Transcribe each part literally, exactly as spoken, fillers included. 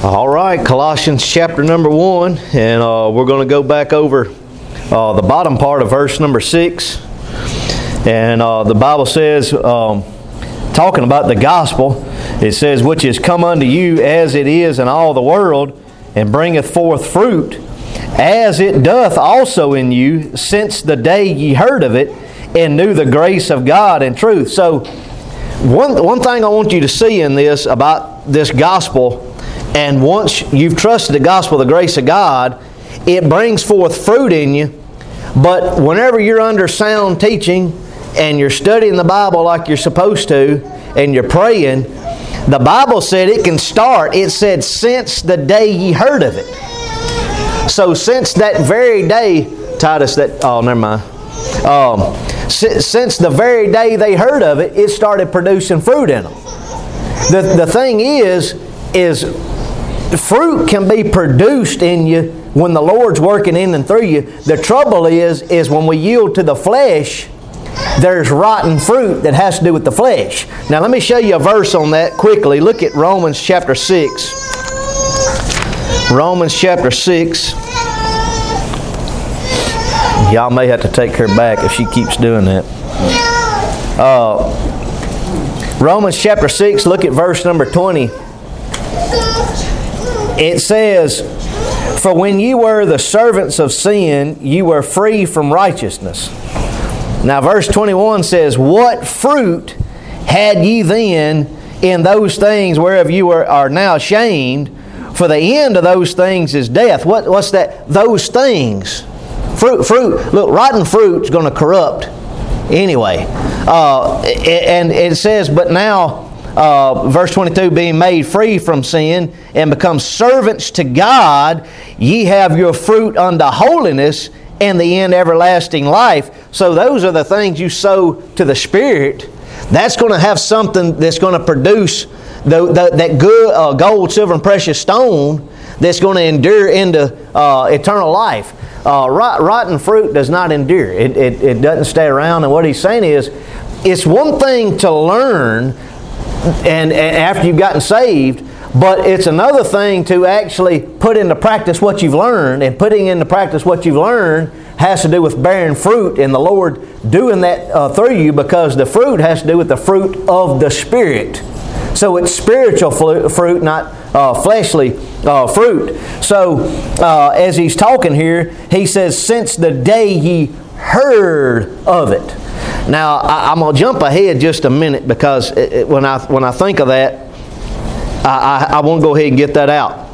All right, Colossians chapter number one, and uh, we're going to go back over uh, the bottom part of verse number six. And uh, the Bible says, um, talking about the gospel, it says, which is come unto you as it is in all the world, and bringeth forth fruit, as it doth also in you, since the day ye heard of it, and knew the grace of God and truth. So, one, one thing I want you to see in this about this gospel, and once you've trusted the gospel, the grace of God, it brings forth fruit in you. But whenever you're under sound teaching and you're studying the Bible like you're supposed to and you're praying, the Bible said it can start. It said, since the day ye heard of it. So since that very day, Titus, that, oh, never mind. Um, since the very day they heard of it, it started producing fruit in them. The, the thing is, is fruit can be produced in you when the Lord's working in and through you. The trouble is, is when we yield to the flesh, there's rotten fruit that has to do with the flesh. Now let me show you a verse on that quickly. Look at Romans chapter six. Romans chapter six. Y'all may have to take her back if she keeps doing that. Uh, Romans chapter six, look at verse number twenty. It says, for when you were the servants of sin, you were free from righteousness. Now verse twenty-one says, what fruit had ye then in those things whereof you are, are now ashamed? For the end of those things is death. What, what's that? Those things. Fruit, fruit. Look, rotten fruit is going to corrupt anyway. Uh, and it says, but now, Uh, verse twenty-two, being made free from sin and become servants to God, ye have your fruit unto holiness, and the end everlasting life. So those are the things you sow to the Spirit. That's going to have something that's going to produce the, the, that good uh, gold, silver, and precious stone that's going to endure into uh, eternal life. Uh, rot, rotten fruit does not endure. It, it, it doesn't stay around. And what he's saying is, it's one thing to learn And, and after you've gotten saved, but it's another thing to actually put into practice what you've learned, and putting into practice what you've learned has to do with bearing fruit, and the Lord doing that uh, through you, because the fruit has to do with the fruit of the Spirit. So it's spiritual fruit, not uh, fleshly uh, fruit. So uh, as he's talking here, he says, since the day ye heard of it. Now, I, I'm going to jump ahead just a minute, because it, it, when I when I think of that, I, I, I want to go ahead and get that out.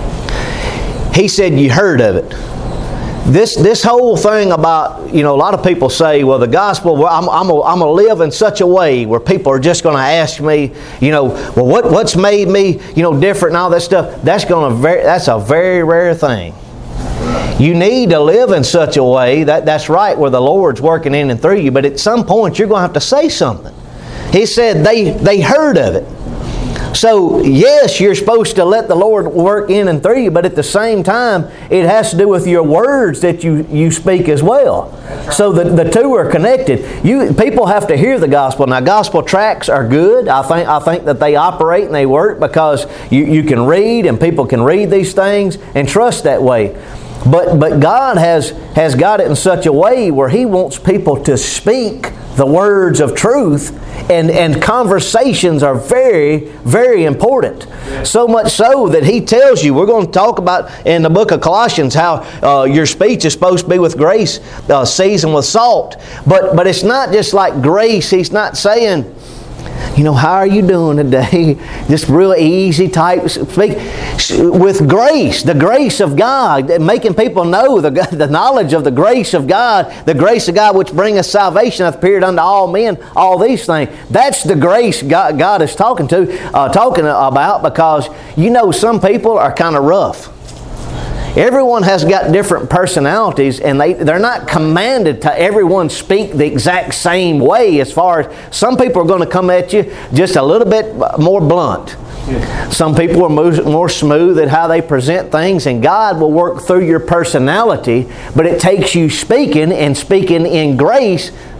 He said, you heard of it. This this whole thing about, you know, a lot of people say, well, the gospel, well, I'm, I'm going to live in such a way where people are just going to ask me, you know, well, what what's made me, you know, different and all that stuff. That's going to very, that's a very rare thing. You need to live in such a way, that, that's right, where the Lord's working in and through you, but at some point you're going to have to say something. He said they, they heard of it. So yes, you're supposed to let the Lord work in and through you, but at the same time, it has to do with your words that you, you speak as well. So the, the two are connected. You people have to hear the gospel. Now, gospel tracts are good. I think I think that they operate and they work, because you, you can read, and people can read these things and trust that way. But but God has, has got it in such a way where He wants people to speak the words of truth, and, and conversations are very, very important. Yeah. So much so that He tells you, we're going to talk about in the book of Colossians how uh, your speech is supposed to be with grace, uh, seasoned with salt. But, but it's not just like grace. He's not saying, you know, how are you doing today? Just real easy type speak. With grace, the grace of God, making people know the, the knowledge of the grace of God, the grace of God which bringeth salvation hath appeared unto all men, all these things. That's the grace God, God is talking to, uh, talking about, because you know some people are kind of rough. Everyone has got different personalities, and they, they're not commanded to everyone speak the exact same way. As far as some people are going to come at you just a little bit more blunt. Yeah. Some people are more, more smooth at how they present things, and God will work through your personality, but it takes you speaking and speaking in grace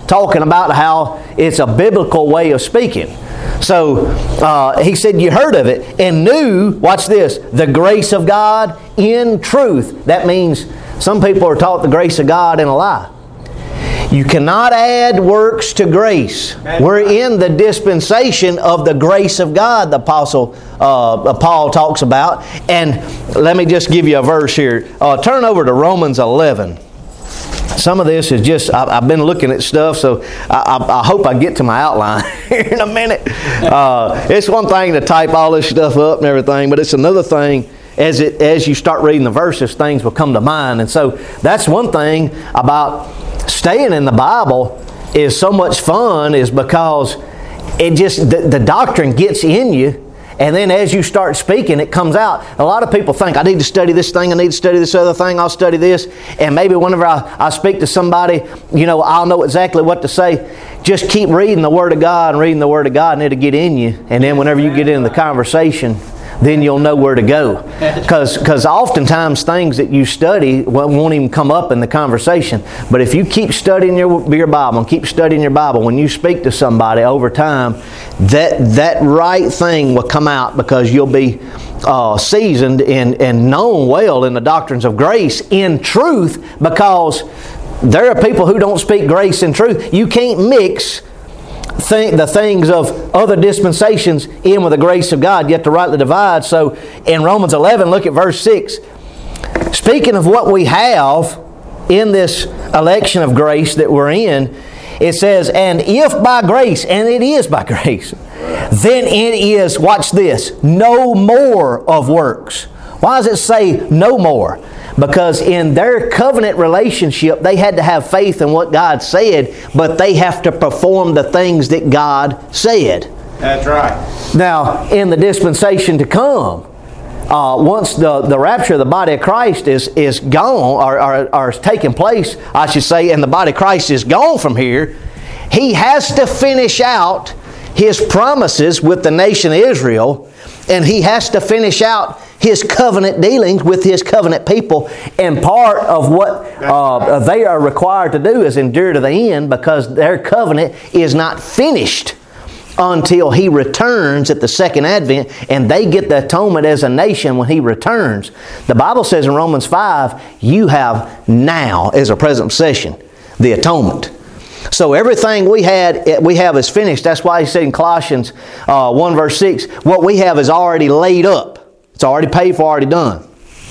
talking about how it's a biblical way of speaking. So uh, he said, you heard of it and knew, watch this, the grace of God in truth. That means some people are taught the grace of God in a lie. You cannot add works to grace. We're in the dispensation of the grace of God, the Apostle uh, Paul talks about. And let me just give you a verse here. Uh, turn over to Romans eleven. Some of this is just, I, I've been looking at stuff, so I, I, I hope I get to my outline here in a minute. Uh, it's one thing to type all this stuff up and everything, but it's another thing as it as you start reading the verses, things will come to mind. And so that's one thing about staying in the Bible is so much fun, is because it just, the, the doctrine gets in you. And then as you start speaking, it comes out. A lot of people think, I need to study this thing, I need to study this other thing, I'll study this. And maybe whenever I, I speak to somebody, you know, I'll know exactly what to say. Just keep reading the Word of God and reading the Word of God, and it'll get in you. And then whenever you get into the conversation, then you'll know where to go. Because because oftentimes things that you study won't even come up in the conversation. But if you keep studying your, your Bible and keep studying your Bible, when you speak to somebody over time, that that right thing will come out, because you'll be uh, seasoned and, and known well in the doctrines of grace in truth, because there are people who don't speak grace in truth. You can't mix Think the things of other dispensations in with the grace of God. You have to rightly divide. So in Romans eleven, look at verse six. Speaking of what we have in this election of grace that we're in, it says, and if by grace, and it is by grace, then it is, watch this, no more of works. Why does it say no more? Because in their covenant relationship, they had to have faith in what God said, but they have to perform the things that God said. That's right. Now, in the dispensation to come, uh, once the, the rapture of the body of Christ is, is gone, or, or, or is taking place, I should say, and the body of Christ is gone from here, He has to finish out His promises with the nation of Israel, and He has to finish out His covenant dealings with His covenant people. And part of what uh, they are required to do is endure to the end, because their covenant is not finished until He returns at the second advent, and they get the atonement as a nation when He returns. The Bible says in Romans five, you have now as a present possession the atonement. So everything we had, we have is finished. That's why He said in Colossians uh, one verse six, what we have is already laid up. It's already paid for, already done.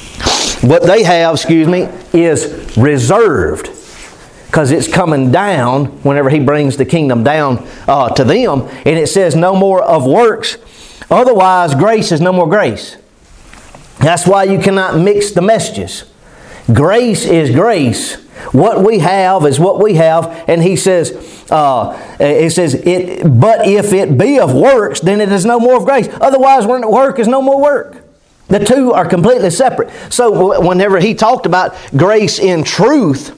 What they have, excuse me, is reserved, because it's coming down whenever He brings the kingdom down uh, to them. And it says no more of works. Otherwise, grace is no more grace. That's why you cannot mix the messages. Grace is grace. What we have is what we have. And He says, uh, it says, it. but if it be of works, then it is no more of grace. Otherwise, work is no more work. The two are completely separate. So whenever he talked about grace in truth,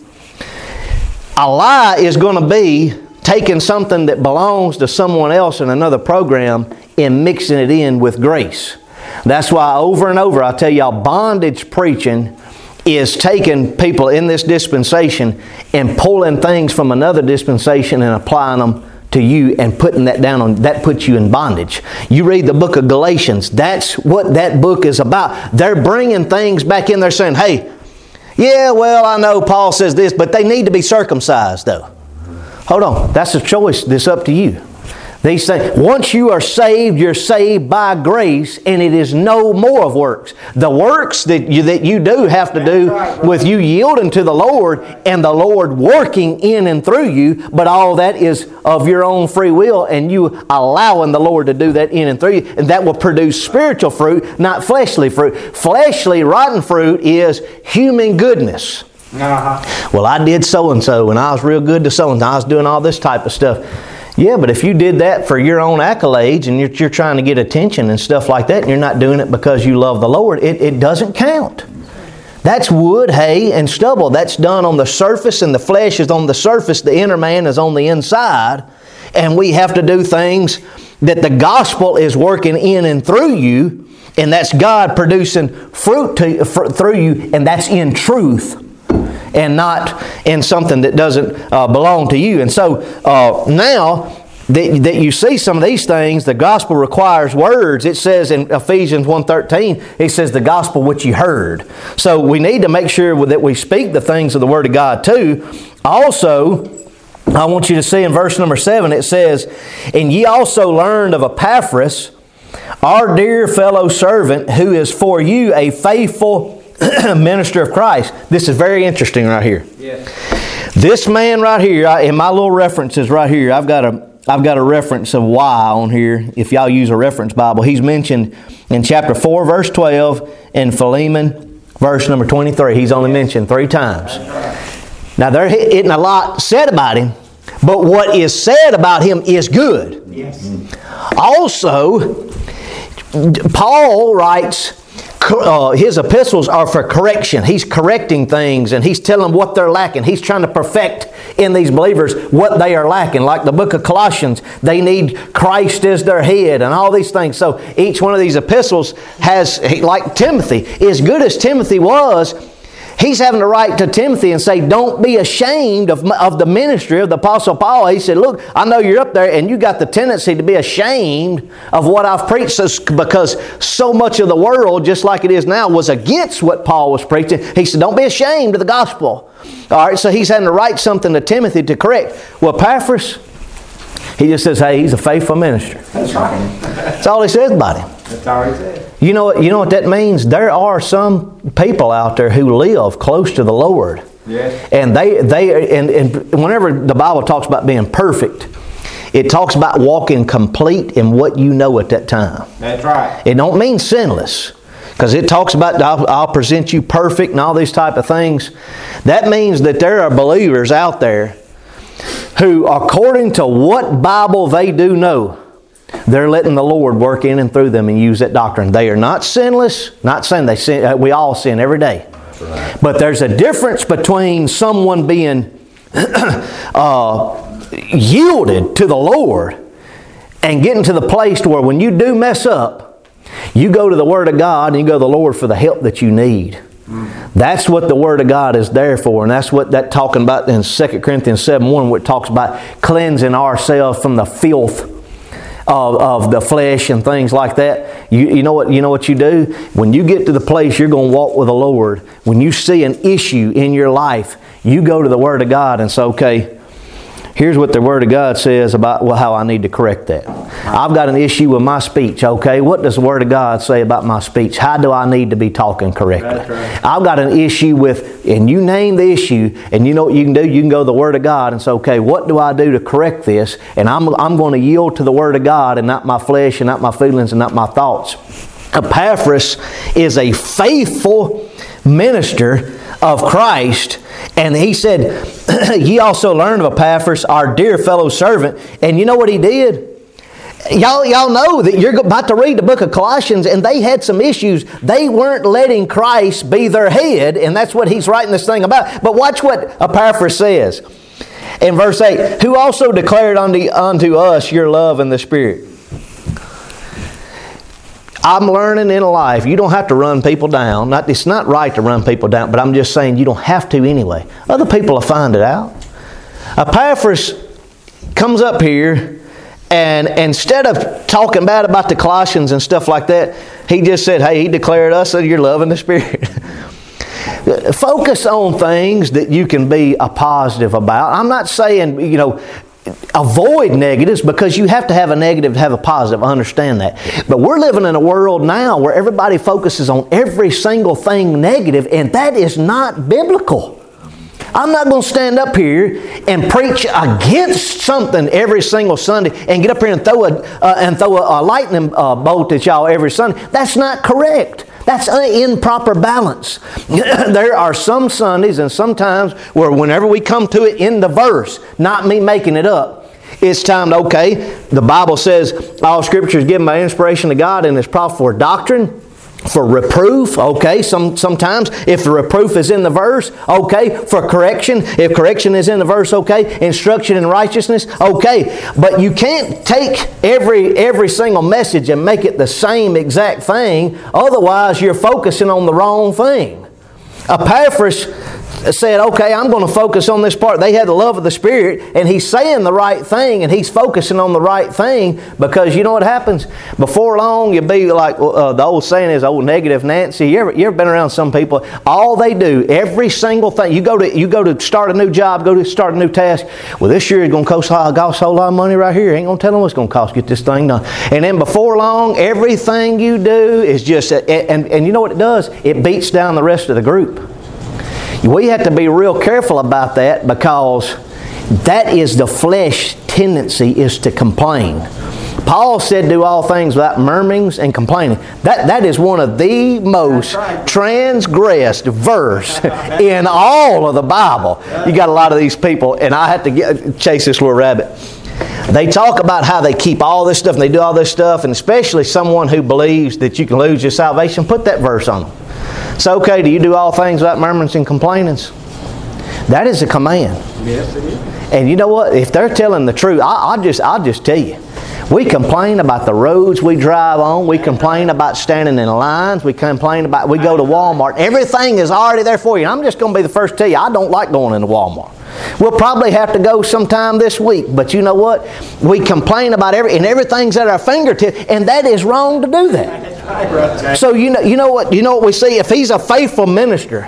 a lie is going to be taking something that belongs to someone else in another program and mixing it in with grace. That's why over and over I tell y'all, bondage preaching is taking people in this dispensation and pulling things from another dispensation and applying them to you and putting that down on, that puts you in bondage. You read the book of Galatians, that's what that book is about. They're bringing things back in there saying, hey, yeah, well, I know Paul says this, but they need to be circumcised though. Hold on, that's a choice that's up to you. These things, once you are saved, you're saved by grace, and it is no more of works. The works that you, that you do have to do with you yielding to the Lord and the Lord working in and through you, but all that is of your own free will and you allowing the Lord to do that in and through you, and that will produce spiritual fruit, not fleshly fruit. Fleshly, rotten fruit is human goodness. Uh-huh. Well, I did so-and-so, and I was real good to so-and-so. I was doing all this type of stuff. Yeah, but if you did that for your own accolades and you're, you're trying to get attention and stuff like that, and you're not doing it because you love the Lord, it, it doesn't count. That's wood, hay, and stubble. That's done on the surface, and the flesh is on the surface. The inner man is on the inside. And we have to do things that the gospel is working in and through you, and that's God producing fruit to, for, through you, and that's in truth. and not in something that doesn't uh, belong to you. And so uh, now that, that you see some of these things, the gospel requires words. It says in Ephesians one thirteen, it says the gospel which you heard. So we need to make sure that we speak the things of the Word of God too. Also, I want you to see in verse number seven, it says, and ye also learned of Epaphras, our dear fellow servant, who is for you a faithful minister of Christ. This is very interesting right here. Yes. This man right here, in my little references right here, I've got a I've got a reference of why on here. If y'all use a reference Bible, he's mentioned in chapter four, verse twelve, and Philemon, verse number twenty-three. He's only mentioned three times. Now there isn't a lot said about him, but what is said about him is good. Yes. Also, Paul writes, uh, his epistles are for correction. He's correcting things and he's telling them what they're lacking. He's trying to perfect in these believers what they are lacking. Like the book of Colossians, they need Christ as their head and all these things. So each one of these epistles has, like Timothy, as good as Timothy was, he's having to write to Timothy and say, don't be ashamed of, of the ministry of the Apostle Paul. He said, look, I know you're up there and you got the tendency to be ashamed of what I've preached because so much of the world, just like it is now, was against what Paul was preaching. He said, don't be ashamed of the gospel. All right, so he's having to write something to Timothy to correct. Well, Epaphras, he just says, hey, he's a faithful minister. That's right. That's all he says about him. That's all he said. You know, you know what that means? There are some people out there who live close to the Lord. Yes. And they they and, and whenever the Bible talks about being perfect, it talks about walking complete in what you know at that time. That's right. It don't mean sinless. Because it talks about I'll, I'll present you perfect and all these type of things. That means that there are believers out there who, according to what Bible they do know, they're letting the Lord work in and through them and use that doctrine. They are not sinless. Not saying they sin. We all sin every day. Right. But there's a difference between someone being uh, yielded to the Lord and getting to the place where when you do mess up, you go to the Word of God and you go to the Lord for the help that you need. Mm. That's what the Word of God is there for. And that's what that talking about in Second Corinthians seven one, where it talks about cleansing ourselves from the filth Of, of the flesh and things like that. You, you know what you know what you do? When you get to the place you're going to walk with the Lord, when you see an issue in your life, you go to the Word of God and say, okay, here's what the Word of God says about well, how I need to correct that. I've got an issue with my speech, okay? What does the Word of God say about my speech? How do I need to be talking correctly? Right. I've got an issue with, and you name the issue, and you know what you can do? You can go to the Word of God and say, okay, what do I do to correct this? And I'm, I'm going to yield to the Word of God and not my flesh and not my feelings and not my thoughts. Epaphras is a faithful minister of Christ. And he said, ye also learned of Epaphras, our dear fellow servant. And you know what he did? Y'all, y'all know that you're about to read the book of Colossians, and they had some issues. They weren't letting Christ be their head, and that's what he's writing this thing about. But watch what Epaphras says in verse eight. Who also declared unto, unto us your love in the Spirit. I'm learning in life, you don't have to run people down. Not, it's not right to run people down, but I'm just saying you don't have to anyway. Other people will find it out. Epaphras comes up here, and instead of talking bad about the Colossians and stuff like that, he just said, hey, he declared us your love in the Spirit. Focus on things that you can be a positive about. I'm not saying, you know, avoid negatives, because you have to have a negative to have a positive. I understand that. But we're living in a world now where everybody focuses on every single thing negative, and that is not biblical. I'm not going to stand up here and preach against something every single Sunday and get up here and throw a, uh, and throw a, a lightning uh, bolt at y'all every Sunday. That's not correct. That's an improper balance. There are some Sundays and sometimes where whenever we come to it in the verse, not me making it up, it's time to, okay, the Bible says all Scripture is given by inspiration of God and is profitable for doctrine, for reproof, okay, some, sometimes if the reproof is in the verse, okay, for correction, if correction is in the verse, okay, instruction in righteousness, okay, but you can't take every every single message and make it the same exact thing, otherwise you're focusing on the wrong thing. Epaphras said, okay, I'm going to focus on this part. They had the love of the Spirit, and he's saying the right thing, and he's focusing on the right thing, because you know what happens? Before long, you'll be like, uh, the old saying is, old negative Nancy. You ever, you ever been around some people? All they do, every single thing, you go to you go to start a new job, go to start a new task. Well, this year is going to cost, cost a whole lot of money right here. Ain't going to tell them what's going to cost to get this thing done. And then before long, everything you do is just, and, and you know what it does? It beats down the rest of the group. We have to be real careful about that, because that is the flesh tendency, is to complain. Paul said, do all things without murmurings and complaining. That, that is one of the most transgressed verse in all of the Bible. You got a lot of these people, and I have to get, chase this little rabbit. They talk about how they keep all this stuff and they do all this stuff, and especially someone who believes that you can lose your salvation, put that verse on them. It's okay, do you do all things without murmurings and complainings? That is a command. Yes, it is. And you know what? If they're telling the truth, I, I'll just I'll just tell you. We complain about the roads we drive on. We complain about standing in lines. We complain about, we go to Walmart. Everything is already there for you. And I'm just going to be the first to tell you, I don't like going into Walmart. We'll probably have to go sometime this week. But you know what? We complain about every, and everything's at our fingertips. And that is wrong to do that. So you know, you know what? You know what we see? If he's a faithful minister,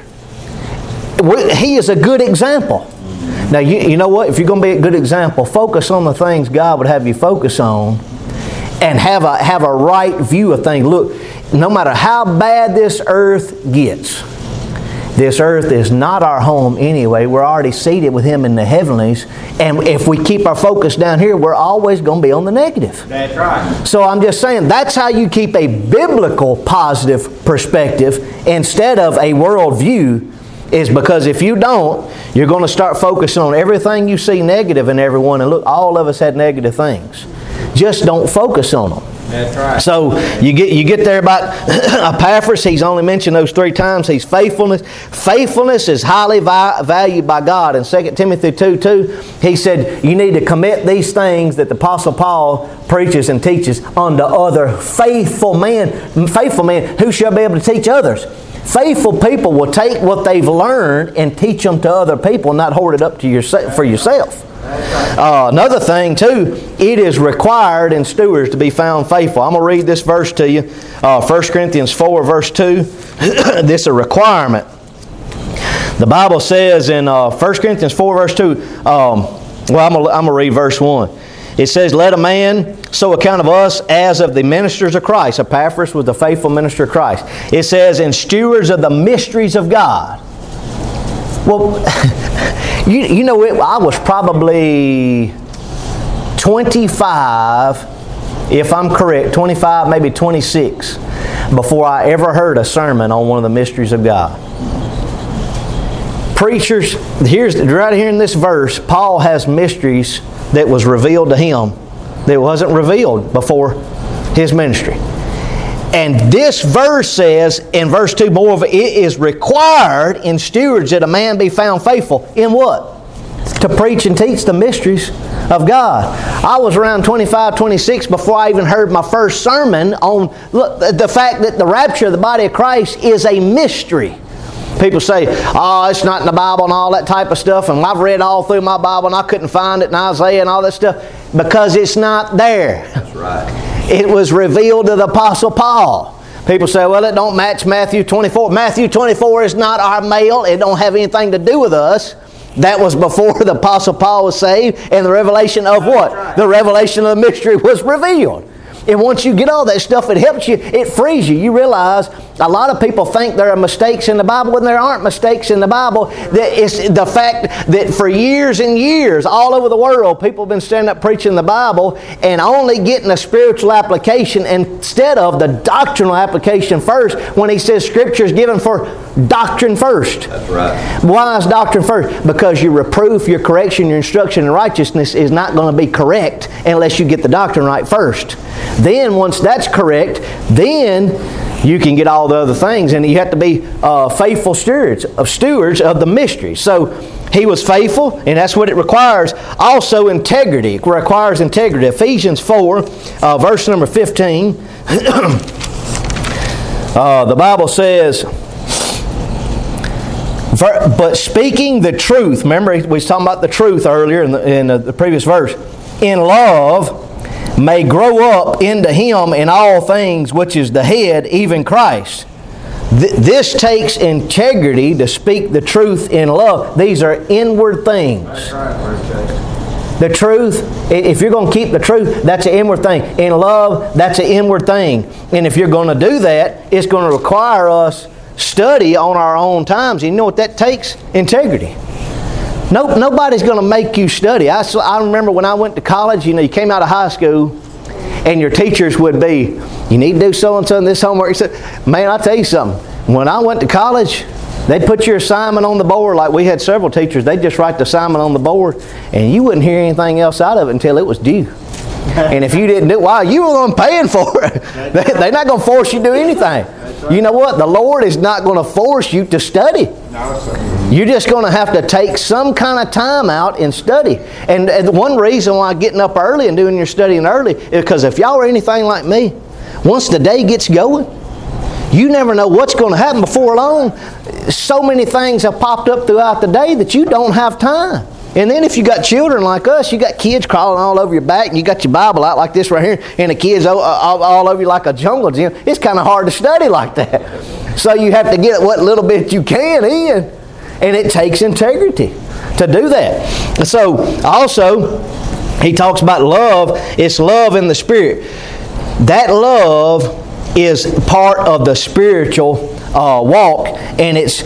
we, he is a good example. Now, you, you know what? If you're going to be a good example, focus on the things God would have you focus on, and have a, have a right view of things. Look, no matter how bad this earth gets, this earth is not our home anyway. We're already seated with Him in the heavenlies. And if we keep our focus down here, we're always going to be on the negative. That's right. So I'm just saying, that's how you keep a biblical positive perspective instead of a world view, is because if you don't, you're going to start focusing on everything you see negative in everyone. And look, all of us had negative things. Just don't focus on them. That's right. So you get you get there about Epaphras. He's only mentioned those three times. He's faithfulness. Faithfulness is highly vi- valued by God. In Second Timothy two two, he said you need to commit these things that the Apostle Paul preaches and teaches unto other faithful men. Faithful men who shall be able to teach others. Faithful people will take what they've learned and teach them to other people, and not hoard it up to yourself for yourself. Uh, another thing too, it is required in stewards to be found faithful. I'm going to read this verse to you. Uh, First Corinthians four verse two. This is a requirement. The Bible says in uh, First Corinthians four verse two, um, well I'm going I'm to read verse one. It says, let a man so account of us as of the ministers of Christ. Epaphras was the faithful minister of Christ. It says, and stewards of the mysteries of God. Well, you, you know, it, I was probably twenty-five, if I'm correct, twenty-five, maybe twenty-six, before I ever heard a sermon on one of the mysteries of God. Preachers, here's right here in this verse, Paul has mysteries that was revealed to him that wasn't revealed before his ministry. And this verse says in verse two, moreover, it is required in stewards that a man be found faithful. In what? To preach and teach the mysteries of God. I was around twenty-five, twenty-six before I even heard my first sermon on look, the fact that the rapture of the body of Christ is a mystery. People say, oh, it's not in the Bible and all that type of stuff. And I've read all through my Bible and I couldn't find it in Isaiah and all that stuff. Because it's not there. That's right. It was revealed to the Apostle Paul. People say, well, it don't match Matthew twenty-four. Matthew twenty-four is not our mail. It don't have anything to do with us. That was before the Apostle Paul was saved. And the revelation of what? Right. The revelation of the mystery was revealed. And once you get all that stuff, it helps you. It frees you. You realize a lot of people think there are mistakes in the Bible when there aren't mistakes in the Bible. That it's the fact that for years and years, all over the world, people have been standing up preaching the Bible and only getting a spiritual application instead of the doctrinal application first, when he says Scripture is given for doctrine first. That's right. Why is doctrine first? Because your reproof, your correction, your instruction in righteousness is not going to be correct unless you get the doctrine right first. Then once that's correct, then you can get all the other things, and you have to be uh, faithful stewards of stewards of the mystery. So he was faithful, and that's what it requires. Also integrity. It requires integrity. Ephesians four, uh, verse number fifteen. uh, the Bible says, For, but speaking the truth, remember we was talking about the truth earlier in the, in the previous verse, in love may grow up into Him in all things, which is the head, even Christ. Th- this takes integrity to speak the truth in love. These are inward things. That's right. The truth, if you're going to keep the truth, that's an inward thing. In love, that's an inward thing. And if you're going to do that, it's going to require us study on our own times. You know what that takes? Integrity. No, nobody's going to make you study. I, I remember when I went to college, you know, you came out of high school and your teachers would be, you need to do so-and-so and this homework. You said, man, I'll tell you something. When I went to college, they'd put your assignment on the board. Like we had several teachers, they'd just write the assignment on the board and you wouldn't hear anything else out of it until it was due. And if you didn't do it, wow, you were the one paying for it. They, they're not going to force you to do anything. You know what? The Lord is not going to force you to study. You're just going to have to take some kind of time out and study. And, and one reason why getting up early and doing your studying early is because if y'all are anything like me, once the day gets going, you never know what's going to happen before long. So many things have popped up throughout the day that you don't have time. And then if you got children like us, you got kids crawling all over your back, and you got your Bible out like this right here, and the kids all, all, all over you like a jungle gym. It's kind of hard to study like that. So you have to get what little bit you can in, and it takes integrity to do that. And so also, he talks about love. It's love in the Spirit. That love is part of the spiritual uh, walk, and it's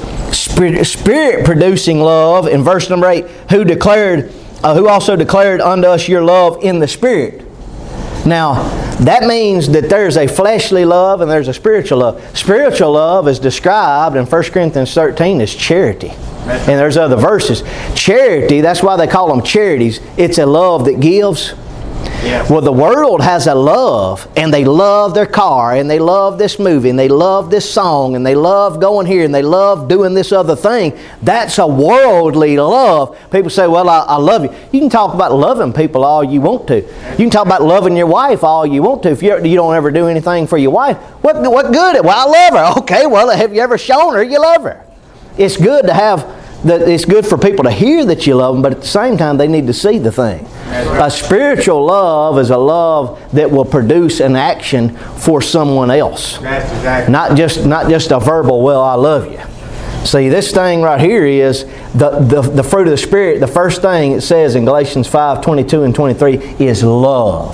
Spirit producing love in verse number eight, who declared, uh, who also declared unto us your love in the Spirit. Now, that means that there's a fleshly love and there's a spiritual love. Spiritual love is described in First Corinthians thirteen as charity. And there's other verses. Charity, that's why they call them charities. It's a love that gives. Yeah. Well, the world has a love, and they love their car, and they love this movie, and they love this song, and they love going here, and they love doing this other thing. That's a worldly love. People say, well, I, I love you. You can talk about loving people all you want to. You can talk about loving your wife all you want to. If you, you don't ever do anything for your wife, what, what good? Well, I love her. Okay, well, have you ever shown her you love her? It's good to have... That it's good for people to hear that you love them, but at the same time, they need to see the thing. A spiritual love is a love that will produce an action for someone else. That's exactly. Not just not just a verbal, well, I love you. See, this thing right here is the, the, the fruit of the Spirit. The first thing it says in Galatians five, twenty-two and twenty-three is love.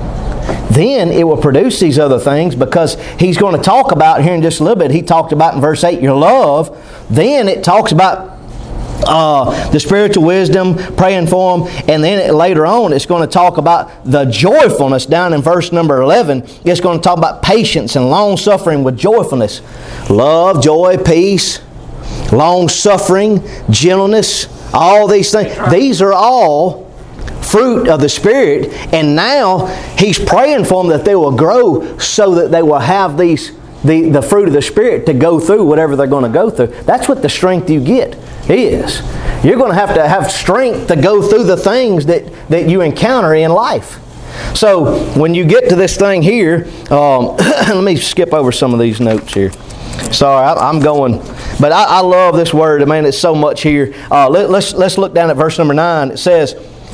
Then it will produce these other things, because he's going to talk about here in just a little bit. He talked about in verse eight your love. Then it talks about Uh, the spiritual wisdom, praying for them, and then later on it's going to talk about the joyfulness down in verse number eleven. It's going to talk about patience and long suffering with joyfulness. Love, joy, peace, long suffering, gentleness, all these things. These are all fruit of the Spirit, and now he's praying for them that they will grow so that they will have these the, the fruit of the Spirit to go through whatever they're going to go through. That's what the strength you get is. You're going to have to have strength to go through the things that, that you encounter in life. So when you get to this thing here, um, let me skip over some of these notes here. Sorry, I, I'm going, but I, I love this word. I mean, it's so much here. Uh, let, let's let's look down at verse number nine. It says,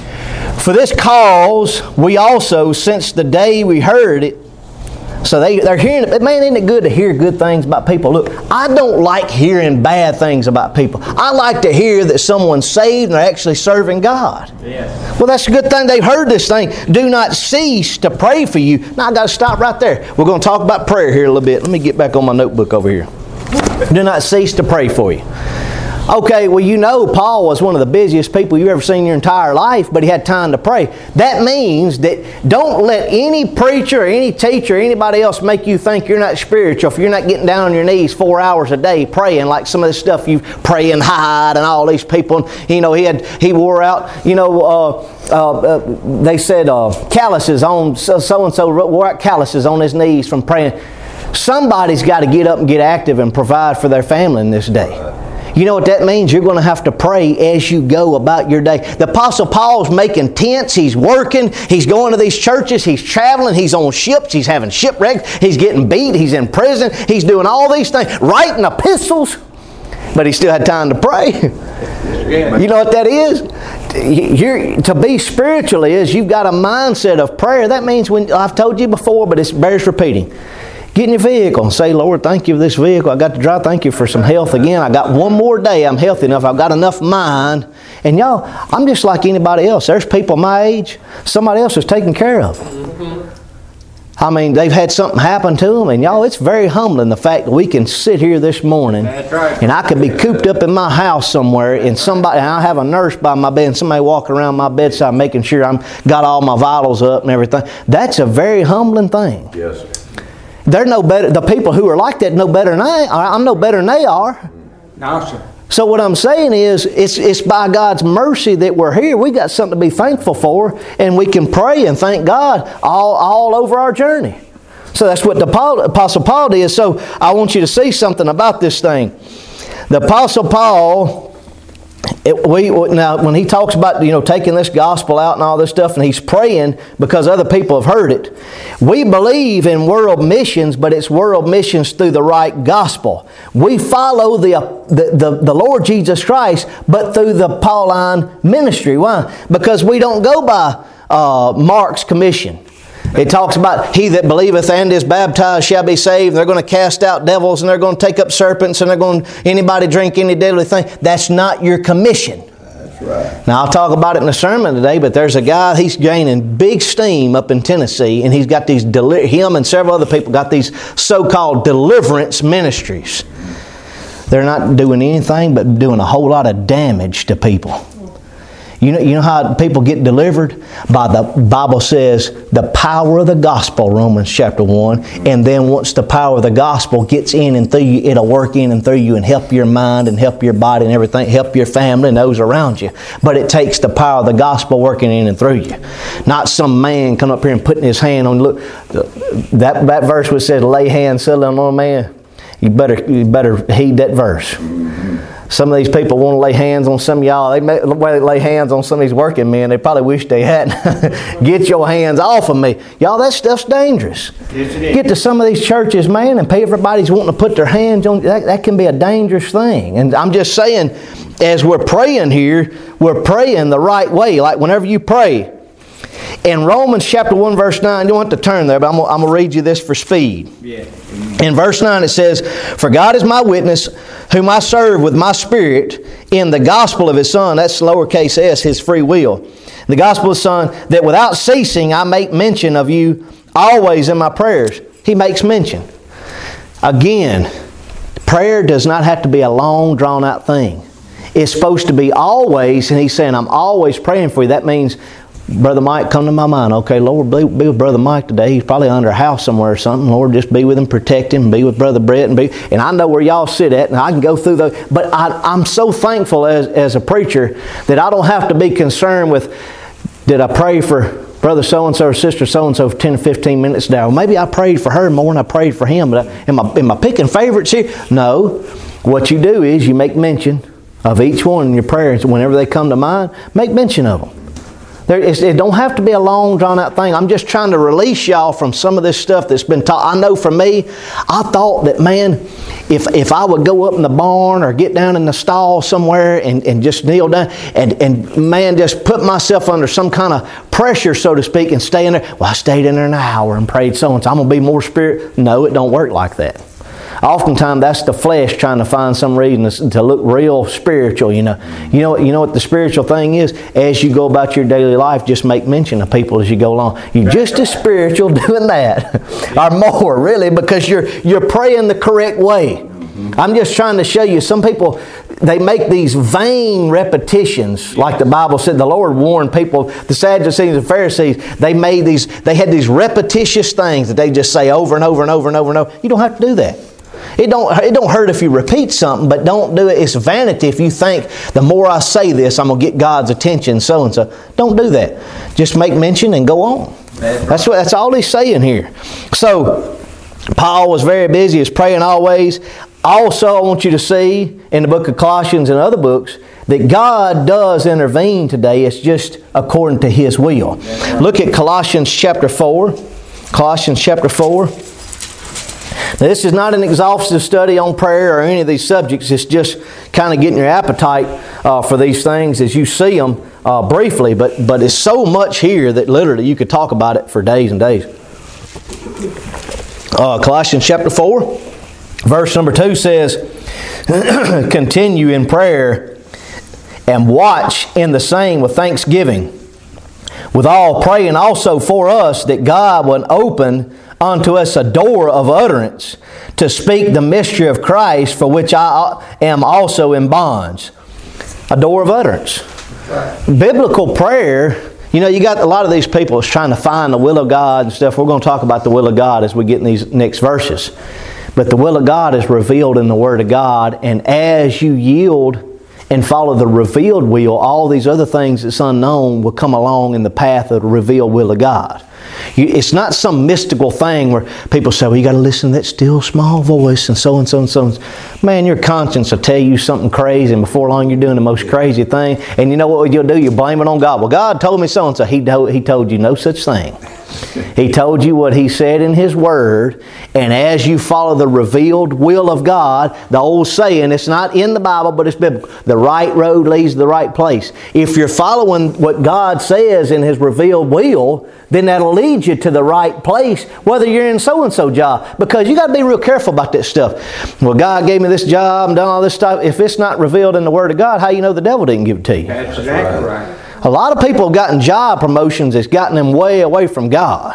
"For this cause we also, since the day we heard it." So they, they're hearing it. Man, isn't it good to hear good things about people? Look, I don't like hearing bad things about people. I like to hear that someone's saved and they're actually serving God. Yes. Well, that's a good thing they've heard this thing. Do not cease to pray for you. Now, I've got to stop right there. We're going to talk about prayer here a little bit. Let me get back on my notebook over here. Do not cease to pray for you. Okay, well, you know Paul was one of the busiest people you've ever seen in your entire life, but he had time to pray. That means that don't let any preacher or any teacher or anybody else make you think you're not spiritual if you're not getting down on your knees four hours a day praying like some of this stuff you pray and hide and all these people. You know, he had he wore out, you know, uh, uh, uh, they said uh, calluses on, so-and-so wore out calluses on his knees from praying. Somebody's got to get up and get active and provide for their family in this day. You know what that means? You're going to have to pray as you go about your day. The Apostle Paul's making tents. He's working. He's going to these churches. He's traveling. He's on ships. He's having shipwrecks. He's getting beat. He's in prison. He's doing all these things. Writing epistles. but he still had time to pray. You know what that is? You're, to be spiritual is you've got a mindset of prayer. That means, when I've told you before, but it bears repeating. Get in your vehicle and say, Lord, thank you for this vehicle. I got to drive. Thank you for some health again. I got one more day. I'm healthy enough. I've got enough mind. And y'all, I'm just like anybody else. There's people my age, somebody else is taking care of them. I mean, they've had something happen to them. And y'all, it's very humbling the fact that we can sit here this morning. That's right. And I could be cooped up in my house somewhere, and somebody, and I have a nurse by my bed, and somebody walking around my bedside making sure I'm got all my vitals up and everything. That's a very humbling thing. Yes, sir. They're no better. The people who are like that know better than I. I'm no better than they are. No, sir. So what I'm saying is, it's it's by God's mercy that we're here. We got something to be thankful for, and we can pray and thank God all all over our journey. So that's what the Paul, Apostle Paul did. So I want you to see something about this thing. The Apostle Paul. It, we now when he talks about, you know, taking this gospel out and all this stuff, and he's praying because other people have heard it. We believe in world missions, but it's world missions through the right gospel. We follow the the, the, the Lord Jesus Christ, but through the Pauline ministry. Why? Because we don't go by uh, Mark's commission. It talks about he that believeth and is baptized shall be saved. They're going to cast out devils, and they're going to take up serpents, and they're going to anybody drink any deadly thing. That's not your commission. That's right. Now I'll talk about it in the sermon today, but there's a guy, he's gaining big steam up in Tennessee, and he's got these, deli- him and several other people got these so-called deliverance ministries. They're not doing anything but doing a whole lot of damage to people. You know, you know how people get delivered? By the Bible says the power of the gospel, Romans chapter one. And then once the power of the gospel gets in and through you, it'll work in and through you and help your mind and help your body and everything, help your family and those around you. But it takes the power of the gospel working in and through you. Not some man coming up here and putting his hand on, look, that, that verse which says lay hands suddenly on a man. You better, you better heed that verse. Some of these people want to lay hands on some of y'all. They may, the way they lay hands on some of these working men, they probably wish they hadn't. Get your hands off of me. Y'all, that stuff's dangerous. Yes, it is. Get to some of these churches, man, and everybody's wanting to put their hands on. That, that can be a dangerous thing. And I'm just saying, as we're praying here, we're praying the right way. Like whenever you pray, in Romans chapter one, verse nine, you don't have to turn there, but I'm, I'm going to read you this for speed. Yeah. In verse nine it says, For God is my witness, whom I serve with my spirit in the gospel of His Son. That's lowercase s, His free will. The gospel of His Son, that without ceasing I make mention of you always in my prayers. He makes mention. Again, prayer does not have to be a long, drawn-out thing. It's supposed to be always, and He's saying, I'm always praying for you. That means, Brother Mike, come to my mind. Okay, Lord, be, be with Brother Mike today. He's probably under a house somewhere or something. Lord, just be with him, protect him, be with Brother Brett. And be, and I know where y'all sit at, and I can go through those. But I, I'm so thankful as, as a preacher that I don't have to be concerned with, did I pray for Brother so-and-so or Sister so-and-so for ten or fifteen minutes now? Well, maybe I prayed for her more than I prayed for him. But I, am, I, am I picking favorites here? No. What you do is you make mention of each one in your prayers. Whenever they come to mind, make mention of them. There is, it don't have to be a long, drawn-out thing. I'm just trying to release y'all from some of this stuff that's been taught. I know for me, I thought that, man, if if I would go up in the barn or get down in the stall somewhere and, and just kneel down and, and, man, just put myself under some kind of pressure, so to speak, and stay in there. Well, I stayed in there an hour and prayed so-and-so. I'm going to be more spirit. No, it don't work like that. Oftentimes, that's the flesh trying to find some reason to look real spiritual, you know. You know, you know what the spiritual thing is? As you go about your daily life, just make mention of people as you go along. You're just as spiritual doing that, or more, really, because you're you're praying the correct way. I'm just trying to show you, some people, they make these vain repetitions, like the Bible said. The Lord warned people, the Sadducees and Pharisees, they made these, they had these repetitious things that they just say over and over and over and over and over. You don't have to do that. It don't, it don't hurt if you repeat something, but don't do it. It's vanity if you think, the more I say this, I'm going to get God's attention, so and so. Don't do that. Just make mention and go on. That's, that's what. That's all he's saying here. So, Paul was very busy. He was praying always. Also, I want you to see in the book of Colossians and other books that God does intervene today. It's just according to His will. Look at Colossians chapter four. Colossians chapter four. This is not an exhaustive study on prayer or any of these subjects. It's just kind of getting your appetite uh, for these things as you see them uh, briefly. But, but it's so much here that literally you could talk about it for days and days. Uh, Colossians chapter four, verse number two says, continue in prayer and watch in the same with thanksgiving, with all praying also for us that God would open unto us a door of utterance to speak the mystery of Christ, for which I am also in bonds. A door of utterance. Right. Biblical prayer, you know, you got a lot of these people that's trying to find the will of God and stuff. We're going to talk about the will of God as we get in these next verses. But the will of God is revealed in the Word of God, and as you yield and follow the revealed will, all these other things that's unknown will come along in the path of the revealed will of God. You, it's not some mystical thing where people say, well, you got to listen to that still small voice and so and so and so. Man, your conscience will tell you something crazy, and before long you're doing the most crazy thing. And you know what you'll do? You blame it on God. Well, God told me so and so. He told, he told you no such thing. He told you what He said in His Word, and as you follow the revealed will of God, the old saying, it's not in the Bible, but it's biblical, the right road leads to the right place. If you're following what God says in His revealed will, then that'll lead you to the right place, whether you're in so-and-so job. Because you got to be real careful about that stuff. Well, God gave me this job and done all this stuff. If it's not revealed in the Word of God, how you know the devil didn't give it to you? That's exactly right. A lot of people have gotten job promotions that's gotten them way away from God.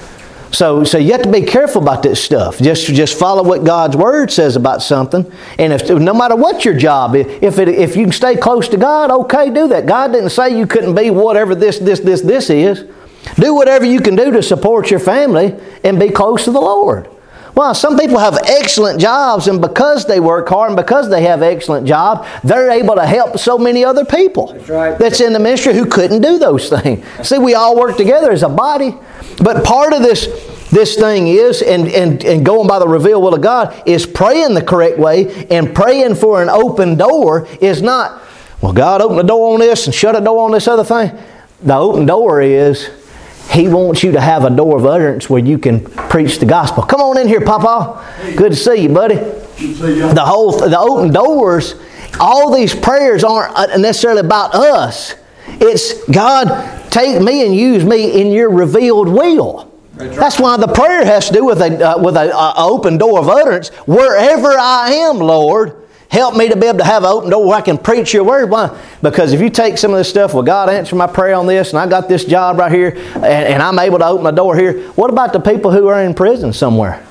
So, so you have to be careful about this stuff. Just, just follow what God's Word says about something. And if no matter what your job is, if it, if you can stay close to God, okay, do that. God didn't say you couldn't be whatever this, this, this, this is. Do whatever you can do to support your family and be close to the Lord. Well, some people have excellent jobs, and because they work hard and because they have excellent jobs, they're able to help so many other people that's, right. that's in the ministry who couldn't do those things. See, we all work together as a body. But part of this, this thing is, and, and, and going by the revealed will of God, is praying the correct way, and praying for an open door is not, well, God opened the door on this and shut a door on this other thing. The open door is, He wants you to have a door of utterance where you can preach the gospel. Come on in here, Papa. Good to see you, buddy. The whole, the open doors, all these prayers aren't necessarily about us. It's, God, take me and use me in your revealed will. That's why the prayer has to do with a uh, with an open door of utterance. Wherever I am, Lord, help me to be able to have an open door where I can preach your word. Why? Because if you take some of this stuff, well, God answered my prayer on this, and I got this job right here, and, and I'm able to open the door here. What about the people who are in prison somewhere?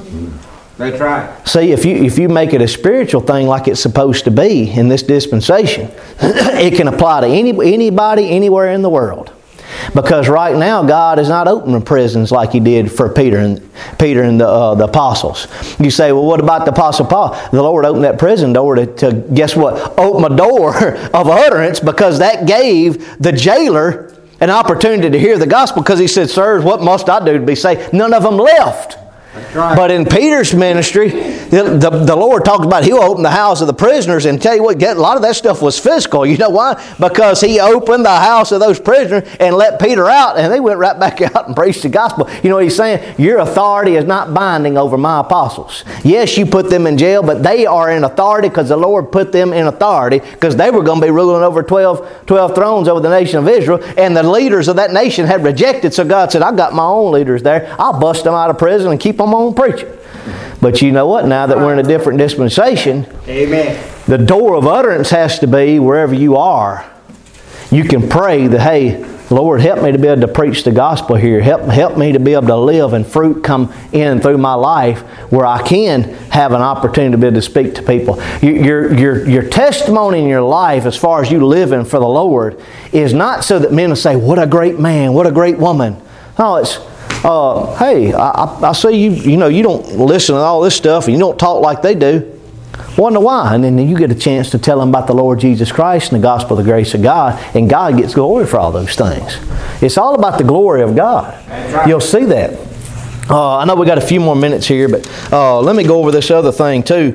That's right. See, if you if you make it a spiritual thing like it's supposed to be in this dispensation, it can apply to any anybody anywhere in the world. Because right now God is not opening prisons like He did for Peter and Peter and the, uh, the apostles. You say, well, what about the Apostle Paul? The Lord opened that prison door to, to guess what? Open a door of utterance, because that gave the jailer an opportunity to hear the gospel, because he said, sirs, what must I do to be saved? None of them left. That's right. But in Peter's ministry, the, the, the Lord talked about He'll open the house of the prisoners, and tell you what, a lot of that stuff was physical. You know why? Because He opened the house of those prisoners and let Peter out, and they went right back out and preached the gospel. You know what He's saying? Your authority is not binding over my apostles. Yes, you put them in jail, but they are in authority because the Lord put them in authority, because they were going to be ruling over twelve, twelve thrones over the nation of Israel, and the leaders of that nation had rejected. So God said, I've got my own leaders there. I'll bust them out of prison and keep them on preaching. But you know what? Now that we're in a different dispensation, amen, the door of utterance has to be wherever you are. You can pray that, hey, Lord, help me to be able to preach the gospel here. Help, help me to be able to live and fruit come in through my life where I can have an opportunity to be able to speak to people. Your, your, your testimony in your life as far as you living for the Lord is not so that men will say, what a great man, what a great woman. No, it's, Uh, hey, I, I see you, you know, you don't listen to all this stuff and you don't talk like they do. Wonder why? And then you get a chance to tell them about the Lord Jesus Christ and the gospel of the grace of God, and God gets glory for all those things. It's all about the glory of God. Right. You'll see that. Uh, I know we got a few more minutes here, but uh, let me go over this other thing too.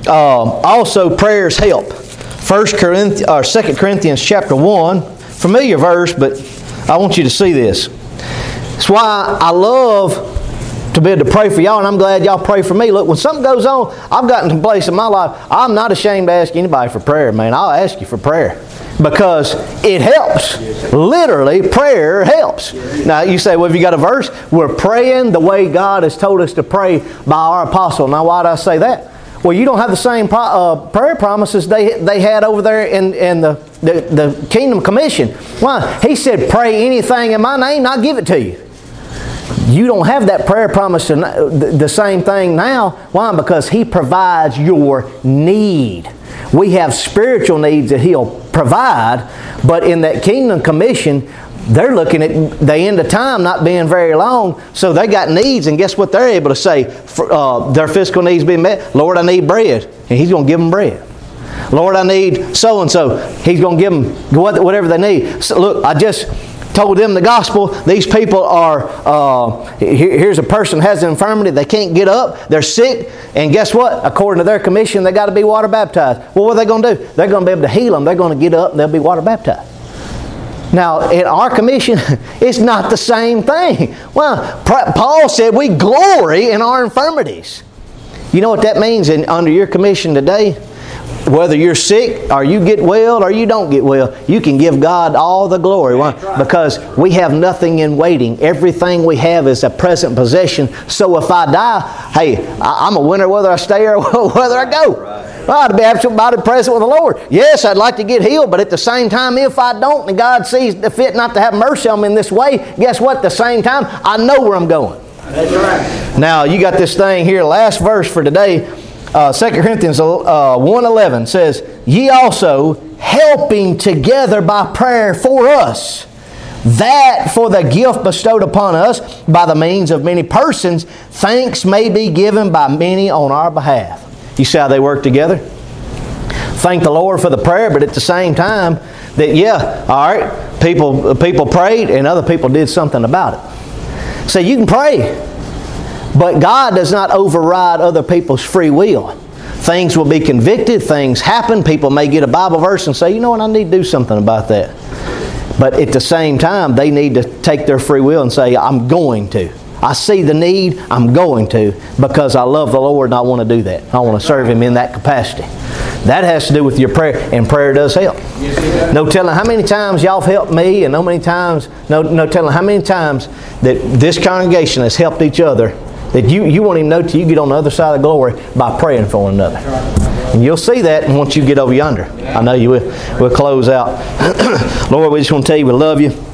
Uh, also, prayers help. First Corinthians, or Second Corinthians chapter one, familiar verse, but I want you to see this. That's why I love to be able to pray for y'all, and I'm glad y'all pray for me. Look, when something goes on, I've gotten to a place in my life, I'm not ashamed to ask anybody for prayer, man. I'll ask you for prayer. Because it helps. Literally, prayer helps. Now, you say, well, have you got a verse? We're praying the way God has told us to pray by our apostle. Now, why do I say that? Well, you don't have the same pro- uh, prayer promises they they had over there in, in the, the, the Kingdom Commission. Why? He said, pray anything in my name, I'll give it to you. You don't have that prayer promise, the same thing now. Why? Because He provides your need. We have spiritual needs that He'll provide, but in that Kingdom Commission, they're looking at the end of time not being very long, so they got needs, and guess what they're able to say? For, uh, their physical needs being met. Lord, I need bread, and He's going to give them bread. Lord, I need so-and-so. He's going to give them whatever they need. So, look, I just told them the gospel. These people are, uh, here, here's a person has an infirmity. They can't get up. They're sick. And guess what? According to their commission, they got to be water baptized. Well, what are they going to do? They're going to be able to heal them. They're going to get up and they'll be water baptized. Now, in our commission, it's not the same thing. Well, Paul said we glory in our infirmities. You know what that means in, under your commission today? Whether you're sick or you get well or you don't get well, you can give God all the glory. Why? Because we have nothing in waiting. Everything we have is a present possession. So if I die, hey, I'm a winner whether I stay or whether I go. Well, I'd be absolutely present with the Lord. Yes, I'd like to get healed, but at the same time, if I don't and God sees the fit not to have mercy on me in this way, guess what? At the same time, I know where I'm going. That's right. Now, you got this thing here, last verse for today. Uh, Second Corinthians uh, one eleven says, ye also helping together by prayer for us, that for the gift bestowed upon us by the means of many persons, thanks may be given by many on our behalf. You see how they work together? Thank the Lord for the prayer, but at the same time, that yeah, all right, people, people prayed and other people did something about it. So you can pray, but God does not override other people's free will. Things will be convicted, things happen, people may get a Bible verse and say, you know what, I need to do something about that. But at the same time, they need to take their free will and say, I'm going to. I see the need, I'm going to, because I love the Lord and I want to do that. I want to serve Him in that capacity. That has to do with your prayer, and prayer does help. No telling how many times y'all have helped me, and no many times, no, no telling how many times that this congregation has helped each other that you, you won't even know till you get on the other side of glory by praying for one another. And you'll see that once you get over yonder. I know you will. We'll close out. Lord, we just want to tell you we love you.